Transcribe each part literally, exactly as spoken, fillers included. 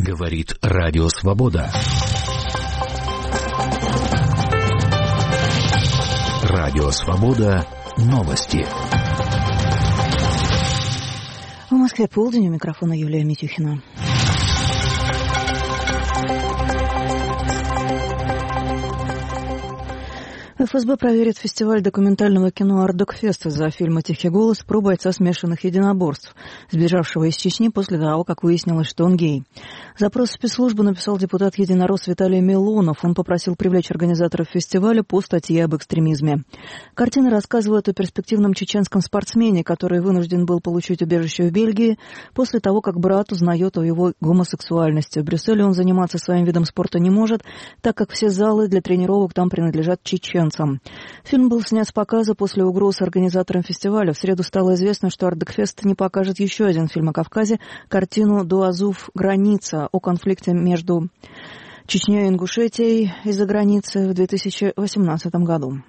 Говорит Радио Свобода. Радио Свобода. Новости. В Москве полдень, у микрофона Юлия Митюхина. эф эс бэ проверит фестиваль документального кино «Ардокфест» из-за фильма «Тихий голос» про бойца смешанных единоборств, сбежавшего из Чечни после того, как выяснилось, что он гей. Запрос в спецслужбу написал депутат-единорос Виталий Милонов. Он попросил привлечь организаторов фестиваля по статье об экстремизме. Картина рассказывает о перспективном чеченском спортсмене, который вынужден был получить убежище в Бельгии после того, как брат узнает о его гомосексуальности. В Брюсселе он заниматься своим видом спорта не может, так как все залы для тренировок там принадлежат чеченцам. Фильм был снят с показа после угроз организаторам фестиваля. В среду стало известно, что Ардокфест не покажет еще один фильм о Кавказе, картину «Дуазуф. Граница» о конфликте между Чечней и Ингушетией из-за границы в две тысячи восемнадцатом году.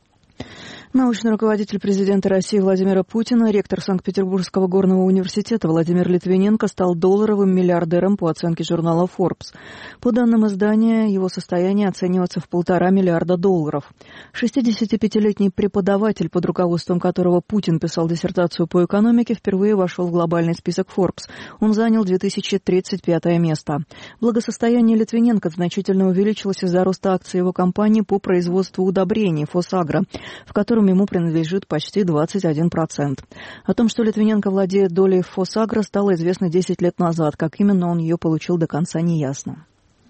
Научный руководитель президента России Владимира Путина, ректор Санкт-Петербургского горного университета Владимир Литвиненко стал долларовым миллиардером по оценке журнала Forbes. По данным издания, его состояние оценивается в полтора миллиарда долларов. шестидесятипятилетний преподаватель, под руководством которого Путин писал диссертацию по экономике, впервые вошел в глобальный список Forbes. Он занял две тысячи тридцать пятое место. Благосостояние Литвиненко значительно увеличилось из-за роста акций его компании по производству удобрений «Фосагро», в котором ему принадлежит почти двадцать один процент. О том, что Литвиненко владеет долей «Фосагро», стало известно десять лет назад. Как именно он ее получил, до конца не ясно.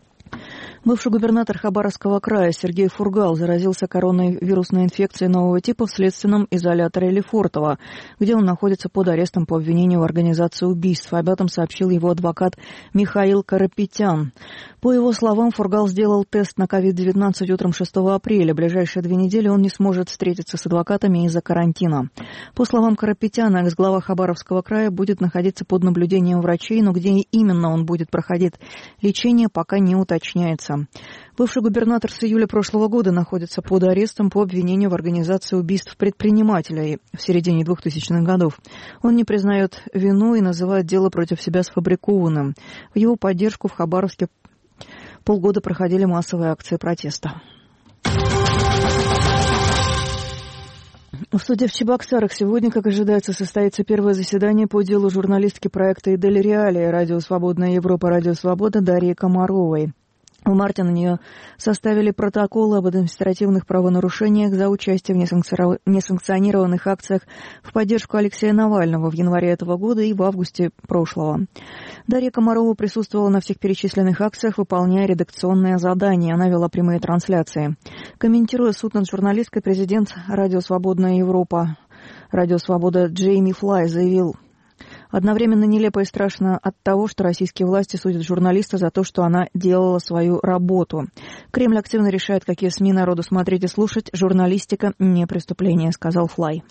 Бывший губернатор Хабаровского края Сергей Фургал заразился коронавирусной инфекцией нового типа в следственном изоляторе Лефортово, где он находится под арестом по обвинению в организации убийств. Об этом сообщил его адвокат Михаил Карапетян. По его словам, Фургал сделал тест на ковид девятнадцать утром шестого апреля. В ближайшие две недели он не сможет встретиться с адвокатами из-за карантина. По словам Карапетяна, экс-глава Хабаровского края будет находиться под наблюдением врачей, но где именно он будет проходить лечение, пока не уточняется. Бывший губернатор с июля прошлого года находится под арестом по обвинению в организации убийств предпринимателя в середине двухтысячных годов. Он не признает вину и называет дело против себя сфабрикованным. В его поддержку в Хабаровске полгода проходили массовые акции протеста. В суде в Чебоксарах сегодня, как ожидается, состоится первое заседание по делу журналистки проекта «Идель Реалия» «Радио Свободная Европа. Радио Свобода» Дарьи Комаровой. В марте на нее составили протоколы об административных правонарушениях за участие в несанкционированных акциях в поддержку Алексея Навального в январе этого года и в августе прошлого. Дарья Комарова присутствовала на всех перечисленных акциях, выполняя редакционные задания. Она вела прямые трансляции. Комментируя суд над журналисткой, президент «Радио Свободная Европа», «Радио Свобода» Джейми Флай заявил: «Одновременно нелепо и страшно от того, что российские власти судят журналиста за то, что она делала свою работу. Кремль активно решает, какие СМИ народу смотреть и слушать. Журналистика – не преступление», — сказал Флай.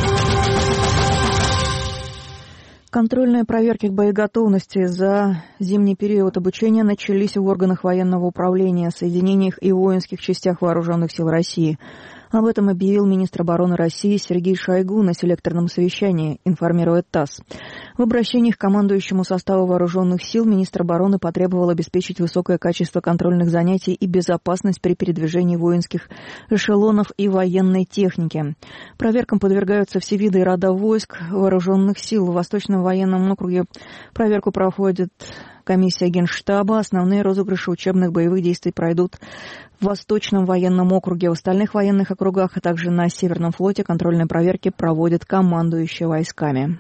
Контрольные проверки боеготовности за зимний период обучения начались в органах военного управления, соединениях и воинских частях Вооруженных сил России. Об этом объявил министр обороны России Сергей Шойгу на селекторном совещании, информирует ТАСС. В обращении к командующему составу вооруженных сил министр обороны потребовал обеспечить высокое качество контрольных занятий и безопасность при передвижении воинских эшелонов и военной техники. Проверкам подвергаются все виды и рода войск вооруженных сил. В Восточном военном округе проверку проходит комиссия Генштаба. Основные розыгрыши учебных боевых действий пройдут в Восточном военном округе. В остальных военных округах, а также на Северном флоте контрольные проверки проводят командующие войсками.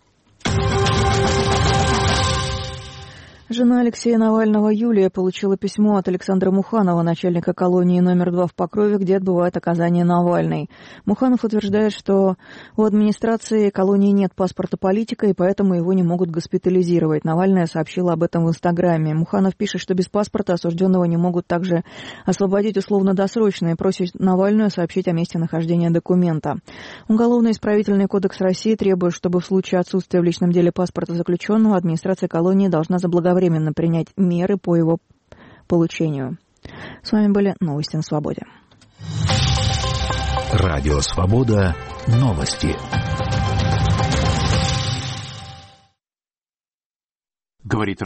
Жена Алексея Навального Юлия получила письмо от Александра Муханова, начальника колонии номер два в Покрове, где отбывает наказание Навальный. Муханов утверждает, что у администрации колонии нет паспорта политика, и поэтому его не могут госпитализировать. Навальная сообщила об этом в Инстаграме. Муханов пишет, что без паспорта осужденного не могут также освободить условно-досрочно, и просит Навальную сообщить о месте нахождения документа. Уголовно-исправительный кодекс России требует, чтобы в случае отсутствия в личном деле паспорта заключенного администрация колонии должна заблаговременно временно принять меры по его получению. С вами были новости на свободе. Радио Свобода. Новости. Говорит